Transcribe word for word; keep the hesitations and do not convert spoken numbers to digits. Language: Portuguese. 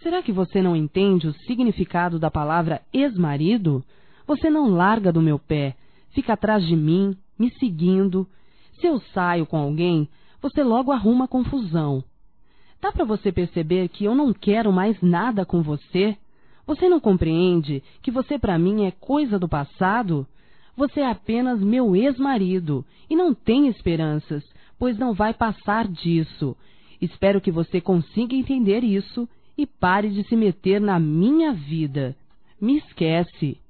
Será que você não entende o significado da palavra ex-marido? Você não larga do meu pé, fica atrás de mim, me seguindo. Se eu saio com alguém, você logo arruma confusão. Dá para você perceber que eu não quero mais nada com você? Você não compreende que você para mim é coisa do passado? Você é apenas meu ex-marido e não tem esperanças, pois não vai passar disso. Espero que você consiga entender isso e pare de se meter na minha vida. Me esquece.